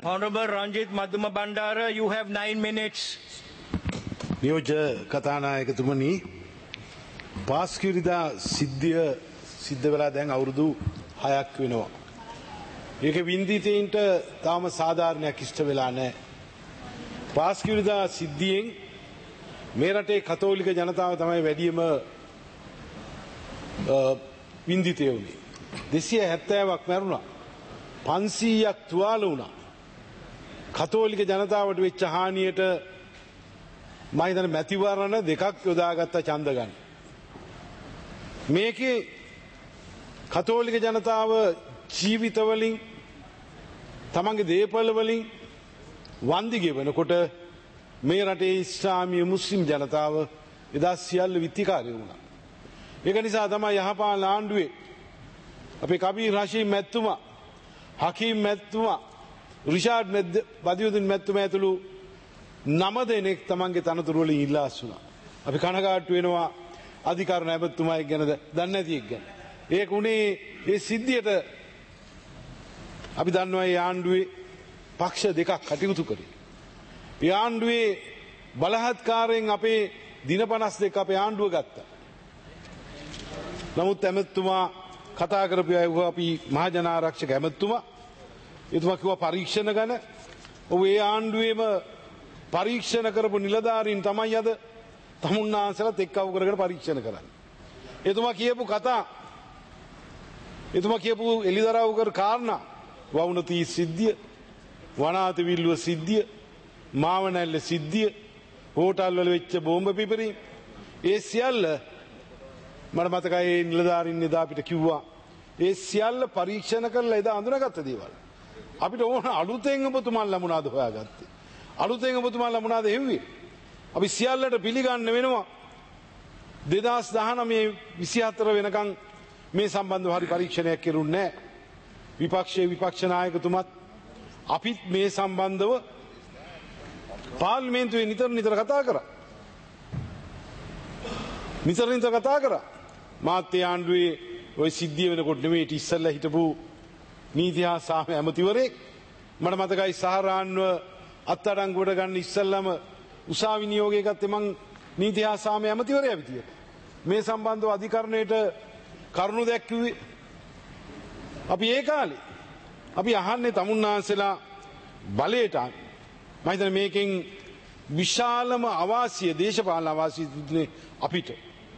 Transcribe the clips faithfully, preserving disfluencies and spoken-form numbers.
Honorable Ranjit Madhuma Bandara, you have nine minutes. නියෝජ්‍ය කතානායකතුමනි පාස්කිරිදා සිද්ධිය සිද්ධ වෙලා දැන් අවුරුදු හයක් වෙනවා. ඒක වින්දිතයින්ට තාම සාධාරණයක් ඉෂ්ට වෙලා නැහැ. පාස්කිරිදා සිද්ධියෙන් මේ රටේ කතෝලික ජනතාව තමයි වැඩිම වින්දිතය වුණේ. දෙසිය හැත්තෑවක් මැරුණා. පන්සීයක් තුවාල වුණා. කතෝලික ජනතාවට වෙච්ච හානියට මම හිතන්නේ මැතිවරණ දෙකක් යොදාගත්ත ඡන්ද ගන්න. මේකේ කතෝලික ජනතාව ජීවිත වලින් තමන්ගේ දේපල වලින් වන්දි ගෙවනකොට මේ රටේ ඉස්ලාමීය මුස්ලිම් ජනතාව එදා සියල්ල විත්තිකාරී වුණා. ඒක නිසා තමයි යහපාලන ආණ්ඩුවේ අපේ කබීර් රෂීද් මැතිතුමා, හකීම් මැතිතුමා, රිෂාඩ් බදියුද්දීන් මැතිතුමා ඇතුළු නම දෙනෙක් තමන්ගේ තනතුරු වලින් ඉල්ලා අස්සුණා. අපි කනගාටු වෙනවා අධිකරණ ඇමතුමායි ගැනද දන්නේ නැති එක ගැන. ඒක උනේ ඒ සිද්ධියට අපි දන්නවා ඒ ආණ්ඩුවේ පක්ෂ දෙකක් කටයුතු කරේ. ඒ ආණ්ඩුවේ බලහත්කාරයෙන් අපේ දින පනස් දෙක අපේ ආණ්ඩුව ගත්තා. නමුත් ඇමතුමා කතා කරපු අය අපි මහජන ආරක්ෂක ඇමතුමා එතුමා කිව්වා පරීක්ෂණ ගැන. ඔව් ඒ ආණ්ඩුවේම පරීක්ෂණ කරපු නිලධාරීන් තමයි අද තමුන්නාන්සලත් එක්කව කරගෙන පරීක්ෂණ කරන්නේ. එතුමා කියපු කතා එතුමා කියපු එලිදරව් කර කාරණා වවුනති සිද්ධිය, වනාත විල්ලුව සිද්ධිය, මාවනැල්ල සිද්ධිය, හෝටල් වල වෙච්ච බෝම්බ පිපිරීම, ඒ සියල්ල මට මතකයි ඒ නිලධාරීන් එදා අපිට කිව්වා ඒ සියල්ල පරීක්ෂණ කරලා එදා අඳුනගත්ත දේවල්. අපිට ඕන අලුතෙන් ඔබතුමාලා මොනවද හොයාගත්තේ? අලුතෙන් ඔබතුමාලා මොනවද හෙව්වේ? අපි සියල්ලට පිළිගන්න වෙනවා. දෙදහස් දහනවය විසිහතර වෙනකන් මේ සම්බන්ධව හරි පරීක්ෂණයක් කෙරුන්නේ නැහැ. විපක්ෂයේ විපක්ෂ නායකතුමත් අපිත් මේ සම්බන්ධව පාර්ලිමේන්තුවේ නිතර නිතර කතා කරා. නිතර නිතර කතා කරා. මාත්‍ය ආණ්ඩුවේ ওই සිද්ධිය වෙනකොට නෙමෙයි ඊට ඉස්සෙල්ලා හිටපු නීති හා සාම ඇමතිවරයෙක් මට මතකයි සහරාන්ව අත්අඩංගුවට ගන්න ඉස්සෙල්ලාම උසාවි නියෝගය ගත්තේ මං නීති හා සාම ඇමතිවරයා විදියට. මේ සම්බන්ධව අධිකරණයට කරුණු දැක්වුවේ අපි ඒ කාලේ. අපි අහන්නේ තමුන්නාන්සලා බලයට මම හිතන්නේ මේකෙන් විශාලම අවාසිය දේශපාලන අවාසිය දුන්නේ අපිට.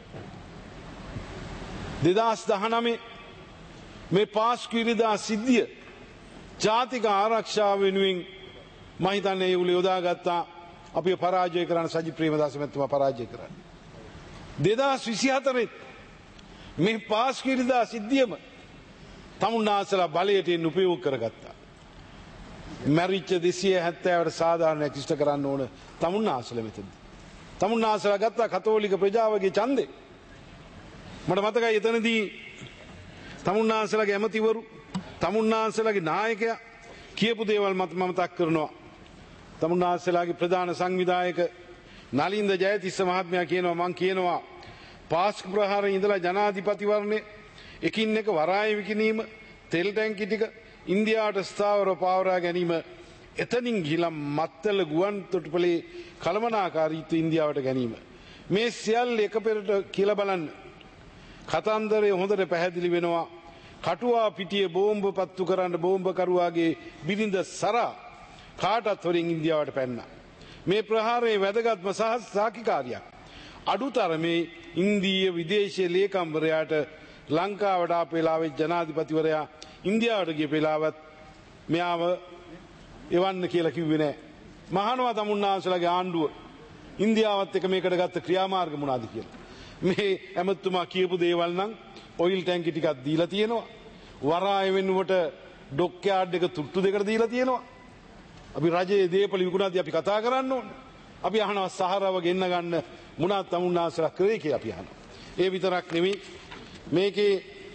දෙදහස් දහනවය මේ පාස්කිරිදා සිද්ධිය ජාතික ආරක්ෂාව වෙනුවෙන් මම හිතන්නේ ඒ උල යොදාගත්තා අපි පරාජය කරන්න සජිත් ප්‍රේමදාස මැතිතුමා පරාජය කරන්න. දෙදහස් විසිහතරේ මේ පාස්කිරිදා සිද්ධියම තමුන්නාන්සලා බලයට එන්න උපයෝග කරගත්තා. මැරිච්ච දෙසිය හැත්තෑවට සාධාරණයක් ඉෂ්ට කරන්න ඕන තමුන්නාන්සලා මෙතනදී. තමුන්නාන්සලා ගත්තා කතෝලික ප්‍රජාවගේ ඡන්දේ. මට මතකයි එතනදී තමුන්නාන්සලාගේ ඇමතිවරු, තමුන්නාන්සලාගේ නායකයා කියපු දේවල් මත මම මතක් කරනවා. තමුන්නාන්සලාගේ ප්‍රධාන සංවිධායක නලින්ද ජයතිස්ස මහත්මයා කියනවා මං කියනවා පාස්ක ප්‍රහාරයේ ඉඳලා ජනාධිපතිවරණය එකින් එක වරාය විකිණීම, තෙල් ටැංකි ටික ඉන්දියාවට ස්ථාවරව පවරා ගැනීම, එතනින් ගිහිලා මත්තල ගුවන් තොටුපළේ කළමනාකාරීත්වය ඉන්දියාවට ගැනීම, මේ සියල්ල එක පෙරට කියලා බලන්න කතන්දරය හොඳට පැහැදිලි වෙනවා. කටුවා පිටියේ බෝම්බ පත්තු කරන්න බෝම්බකරුවාගේ බිරිඳ සරා කාටත් හොරින් ඉන්දියාවට පැන්නා. මේ ප්‍රහාරයේ වැදගත්ම සාක්ෂිකාරියක් අඩුතරමේ ඉන්දීය විදේශීය ලේකම්වරයාට ලංකාවට ආපු වෙලාවේ ජනාධිපතිවරයා ඉන්දියාවට ගිය වෙලාවත් මෙයාව එවන්න කියලා කිව්වේ නැහැ. මහානවා තමුන්නාන්සලාගේ ආණ්ඩුව ඉන්දියාවත් එක්ක මේකට ගත්ත ක්‍රියාමාර්ග මොනවාද කියලා. මේ ඇමතුමා කියපු දේවල් නම් ඔයිල් ටැංකි ටිකක් දීලා තියෙනවා. වරාය වෙනුවට ඩොක් යාඩ් එක තුට්ටු දෙකට දීලා තියෙනවා. අපි රජයේ දේපල විකුණද්දී අපි කතා කරන්න ඕනේ. අපි අහනවා සහරව ගෙන්න ගන්න මොනවද තමුන්නාන්සලා කරේ කියලා අපි අහනවා. ඒ විතරක් නෙමෙයි මේකේ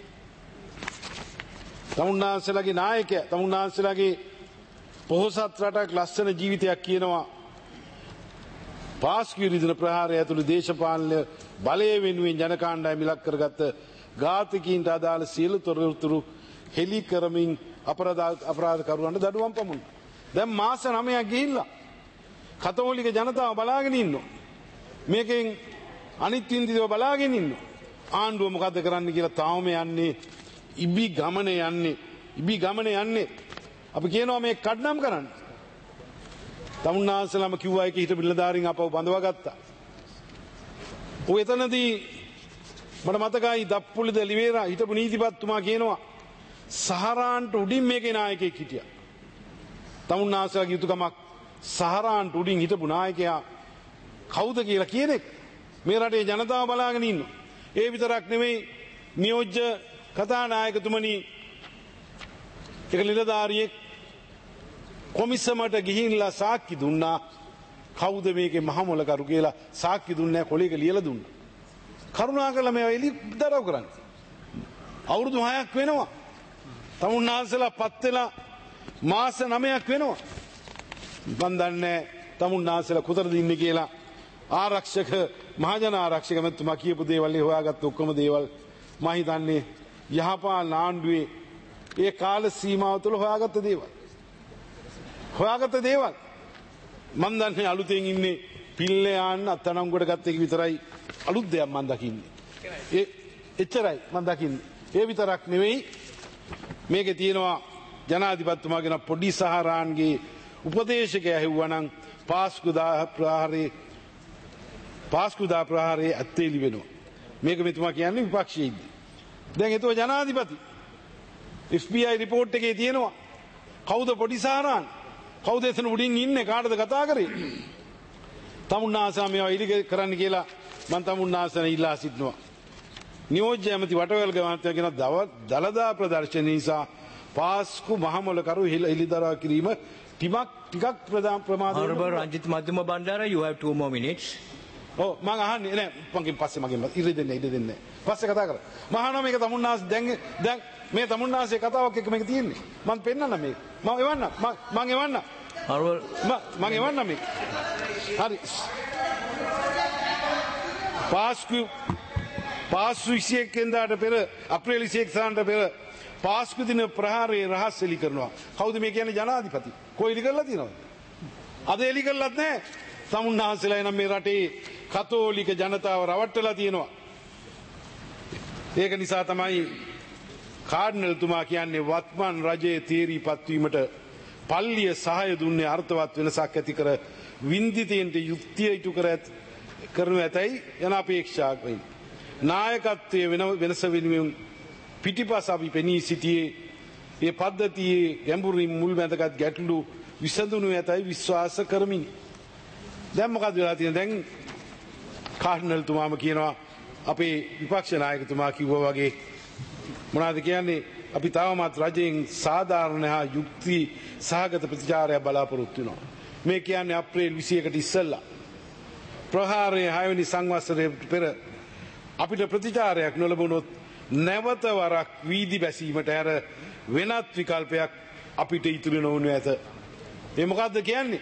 තමුන්නාන්සලාගේ නායකයා තමුන්නාන්සලාගේ පොහොසත් රටක් ලස්සන ජීවිතයක් කියනවා. පාස්කිරිදා ප්‍රහාරය ඇතුළු දේශපාලන බලය වෙනුවෙන් ජනකාණ්ඩායම ඉලක්ක කරගත්ත ඝාතකීන්ට අදාළ සියලු තොරතුරු හෙළි කරමින් අපරාධ අපරාධකරුවන්ට දඩුවම් පමුණුවා. දැන් මාස නවයක් ගිහිල්ලා කතෝලික ජනතාව බලාගෙන ඉන්නවා. මේකෙන් අනිත් වින්දිදව බලාගෙන ඉන්නවා. ආණ්ඩුව මොකද්ද කරන්න කියලා තාම යන්නේ ඉබි ගමන යන්නේ ඉබි ගමන යන්නේ අපි කියනවා මේ කඩනම් කරන්න. තමුන්නාන්සලාම කිව්වා එක හිටපු නිලධාරීන් අපව බඳවා ගත්තා. ඔය එතනදී මට මතකයි දප්පුලිද ලිවේරා හිටපු නීතිපතිතුමා කියනවා සහරාන්ට උඩින් මේකේ නායකයෙක් හිටියා. තමුන්නාන්සලාගේ යුතුයකමක් සහරාන්ට උඩින් හිටපු නායකයා කවුද කියලා කියන එක මේ රටේ ජනතාව බලාගෙන ඉන්නවා. ඒ විතරක් නෙමෙයි නියෝජ්‍ය කතානායකතුමනි එක නිලධාරියෙක් කොමිසමට ගිහිල්ලා සාක්ෂි දුන්නා කවුද මේකේ මහමොලකරු කියලා සාක්ෂි දුන්නේ කොලේක ලියලා දුන්නා. කරුණාකරලා මේවා එලි දරව කරන්න. අවුරුදු හයක් වෙනවා. තමුන්නාන්සලා පත් වෙලා මාස නවයක් වෙනවා. මන් දන්නේ තමුන්නාන්සලා කොතනද ඉන්නේ කියලා ආරක්ෂක මහජන ආරක්ෂක මැතිතුමා කියපු දේවල් හොයාගත්ත ඔක්කොම දේවල් මම හිතන්නේ යහපාලන ආණ්ඩුවේ ඒ කාල සීමාව තුළ හොයාගත්ත දේවල්. හොයාගත්ත දේවල් මම දන්නේ අලුතෙන් ඉන්නේ පිල්ලේ යන්න අත්අඩංගුවට ගත්ත එක විතරයි අලුත් දෙයක් මම දකින්නේ. ඒ එච්චරයි මම දකින්නේ. ඒ විතරක් නෙවෙයි මේකේ තියෙනවා ජනාධිපතිතුමාගෙන පොඩි සහරාන්ගේ උපදේශකයා ඇහුවනම් පාස්කුදා ප්‍රහාරේ පාස්කුදා ප්‍රහාරයේ ඇත්තේලි වෙනවා. මේක මෙතුමා කියන්නේ විපක්ෂයේ ඉන්නේ. දැන් ඒතෝ ජනාධිපති එෆ් බී ආයි රිපෝට් එකේ තියෙනවා කවුද පොඩි සහරාන් කවුද එතන උඩින් ඉන්නේ කාටද කතා කරේ තමුන්නාසා මේවා ඉලි කරන්න කියලා මම තමුන්නාසන ඉල්ලා සිටිනවා. නියෝජ්‍ය ඇමති වටවැල් ගමන්තයා කියන දලදා ප්‍රදර්ශන නිසා පාස්කු මහමොලකරු එළිදරව් කිරීම ටිකක් ටිකක් ප්‍රධාන ප්‍රමාදයක්. Honorable Ranjit Madhuma Bandara, you have two more minutes. ඔව් මම අහන්නේ නෑ මගෙන් පස්සේ මගෙන් ඉරි දෙන්නේ ඉරි දෙන්නේ පස්සේ කතා කරා. මම අහනවා මේක තමුන්නාස් දැන් දැන් මේ තමුන්නාසේ කතාවක් එක්ක මේක තියෙන්නේ. මම පෙන්නන්න මේක. මම එවන්න මම එවන්න. Honorable මම එවන්න මේක. හරි. පාස්කු පාස්කු විසිඑක වෙනිදාට පෙර අප්‍රේල් විසිඑක සාන්ට පෙර පාස්කු දින ප්‍රහාරයේ රහස් එලි කරනවා. කවුද මේ කියන්නේ ජනාධිපති? කොයි එලි කරලා තියෙනවද? අද එලි කරලත් නැහැ. තමුන්නාන්සලා එනම් මේ රටේ කතෝලික ජනතාව රවට්ටලා තියෙනවා. ඒක නිසා තමයි කාඩිනල්තුමා කියන්නේ වත්මන් රජයේ තීරීපත් වීමට පල්ලිය සහාය දුන්නේ අර්ථවත් වෙනසක් ඇති කර වින්දිතයන්ට යුක්තිය ඉටු කර ඇත කරනු ඇතැයි යන අපේක්ෂාවක් වෙයි. නායකත්වයේ වෙන වෙනස වෙනුවෙන් පිටිපස අපි පෙනී සිටියේ ඒ පද්ධතියේ ගැඹුරින් මුල්මැදගත් ගැටලු විසඳුණු ඇතැයි විශ්වාස කරමින් දැන් මොකද වෙලා තියෙන්නේ? දැන් කාඩිනල්තුමාම කියනවා අපේ විපක්ෂ නායකතුමා කිව්වා වගේ මොනවද කියන්නේ අපි තවමත් රජයෙන් සාධාරණ හා යුක්ති සහගත ප්‍රතිචාරයක් බලාපොරොත්තු වෙනවා. මේ කියන්නේ අප්‍රේල් විසිඑකට ඉස්සෙල්ලා ප්‍රහාරයේ හයවෙනි සංවත්සරයට පෙර අපිට ප්‍රතිචාරයක් නොලැබුණොත් නැවත වරක් වීදි බැසීමට ඇර වෙනත් විකල්පයක් අපිට ඉතුරු නොවනු ඇත. ඒ මොකද්ද කියන්නේ?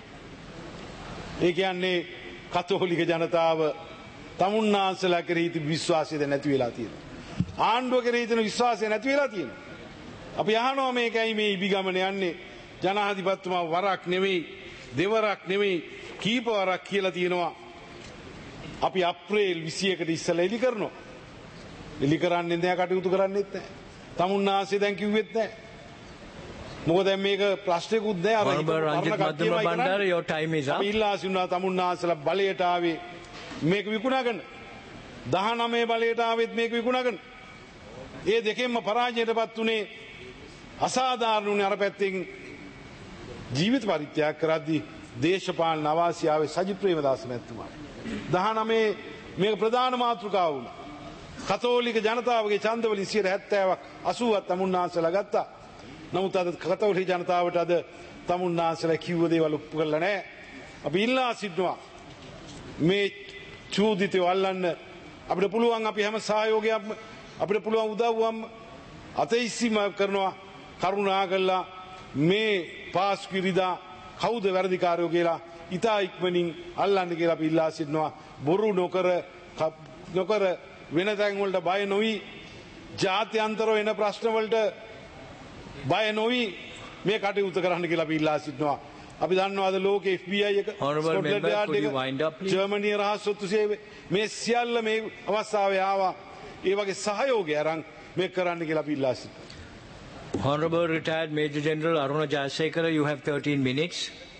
ඒ කියන්නේ කතෝලික ජනතාව තමුන්නාන්සලා කෙරෙහි තිබු විශ්වාසය දැන් නැති වෙලා තියෙනවා. ආණ්ඩුව කෙරෙහි තියෙන විශ්වාසය නැති වෙලා තියෙනවා. අපි අහනවා මේකයි මේ ඉබිගමන යන්නේ ජනාධිපතිතුමා වරක් නෙවෙයි දෙවරක් නෙවෙයි කීප වරක් කියලා තියෙනවා. අපි අප්‍රේල් විසිඑකට ඉස්සෙල්ලා එලි කරනවා. එලි කරන්නේ නැහැ කටයුතු කරන්නේත් නැහැ. තමුන්නාන්සේ දැන් කිව්වෙත් නැහැ. මොකද දැන් මේක ප්‍රශ්නකුත් නැහැ අර Honorable Ranjit Madhuma Bandara, your time is up. අපි ඉල්ලා සිටිනවා තමුන්නාන්සලා බලයට ආවේ මේක විකුණාගන්න. දහනවය බලයට ආවෙත් මේක විකුණාගන්න. ඒ දෙකෙන්ම පරාජයටපත් උනේ අසාධාරණ උනේ අර පැත්තෙන් ජීවිත පරිත්‍යාග කරද්දී දේශපාලන අවාසියාවේ සජිත් ප්‍රේමදාස මැතිතුමා. දහනවය මේක ප්‍රධාන මාතෘකාව වුණා. කතෝලික ජනතාවගේ ඡන්ද වලින් සියයට හැත්තෑවක් අසූවක් තමුන්නාන්සලා ගත්තා. නමුත් අද කතෝලික ජනතාවට අද තමුන්නාන්සලා කිව්ව දේවල් ඔප්පු කරලා නැහැ. අපි ඉල්ලා සිටිනවා මේ චූදිතය අල්ලන්න අපිට පුළුවන් අපි හැම සහයෝගයක්ම අපිට පුළුවන් උදව්වම් අතීසීම කරනවා. කරුණාකරලා මේ පාස්කු ඉරිදා කවුද වැරදිකාරයෝ කියලා ඉතා ඉක්මනින් අල්ලන්න කියලා අපි ඉල්ලා සිටිනවා. බොරු නොකර නොකර වෙන තැන් වලට බය නොවි ජාත්‍යන්තරව එන ප්‍රශ්න වලට බය නොවි මේ කටයුතු කරන්න කියලා අපි ඉල්ලා සිටිනවා. අපි දන්නවාද ලෝකේ F B I එක Honourable member, could you wind up, please? ජර්මනිය රහස් සොත්තු සේවය මේ සියල්ල මේ අවස්ථාවේ ආවා. ඒ වගේ සහයෝගය අරන් මේක කරන්න කියලා අපි ඉල්ලා සිටිනවා. Honorable retired Major General Aruna Jayasekara, you have thirteen minutes.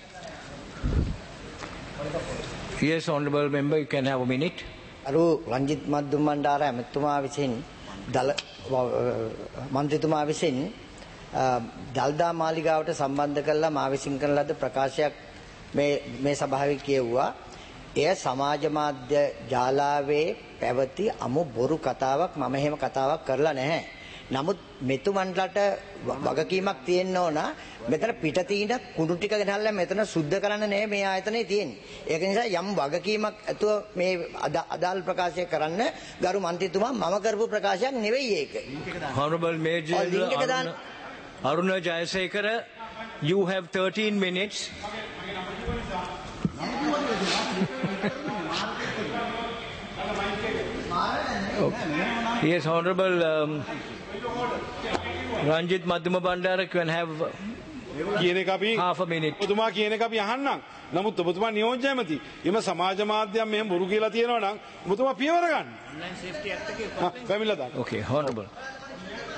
Yes, honorable member, you can have a minute. අරු Ranjith Madduma Bandara ඇමතුමා විසින් දල මන්ත්‍රීතුමා විසින් දල්දා මාලිගාවට සම්බන්ධ කරලා මා විසින් කරන ලද ප්‍රකාශයක් මේ මේ සභාවේ කියවුවා. එය සමාජ මාධ්‍ය ජාලාවේ පැවති අමු බොරු කතාවක්. මම එහෙම කතාවක් කරලා නැහැ. නමුත් මෙතුමන්ලට වගකීමක් තියෙන්න ඕන. මෙතන පිට තියෙන කුණු ටික ගෙනල්ලා මෙතන සුද්ධ කරන්න නෙමෙයි මේ ආයතනයේ තියෙන්නේ. ඒක නිසා යම් වගකීමක් ඇතුව මේ අදාළ ප්‍රකාශය කරන්න ගරු මන්ත්‍රීතුමා මම කරපු ප්‍රකාශයක් නෙවෙයි ඒක. Honorable Major General Aruna Jayasekara, you have thirteen minutes. Okay. Yes, Honorable um, Ranjit Madhuma Bandara, can have කියන එක අපි half a minute. ඔබතුමා කියන එක අපි අහන්නම්. නමුත් ඔබතුමා නියෝජ්‍ය ඇමති. එම සමාජ මාධ්‍යම් මෙහෙම බොරු කියලා තියෙනවා නම් ඔබතුමා පියවර ගන්න. ඔන්ලයින් සේෆ්ටි ඇක්ට් එකේ පැමිණලා දාන්න. Okay, Honorable.